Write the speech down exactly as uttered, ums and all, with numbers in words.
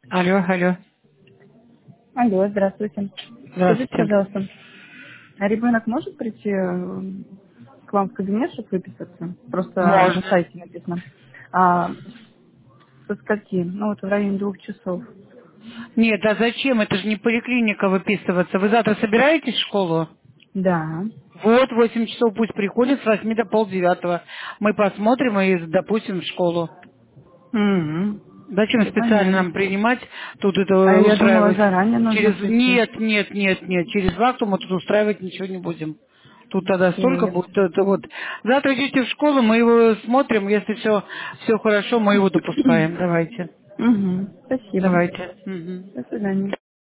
Алло, алло. Алло, здравствуйте. Скажите, Здравствуйте. пожалуйста, а ребенок может прийти э, к вам в кабинет, чтобы выписаться? Просто на Можно. сайте написано. А со скольки? Ну, вот в районе двух часов. Нет, а зачем? Это же не поликлиника выписываться. Вы завтра собираетесь в школу? Да. Вот, восемь часов пусть приходит с восьми до полдевятого. Мы посмотрим и допустим в школу. М, Зачем Все специально нам понятно. принимать, тут это А я думала, устраивать? заранее нужно Через... прийти. Нет, нет, нет, нет. Через вахту мы тут устраивать ничего не будем. Тут тогда столько Окей. будет. Это вот. Завтра идете в школу, мы его смотрим. Если все, все хорошо, мы его допускаем. Давайте. Угу. Спасибо. Давайте. Мгм. До свидания.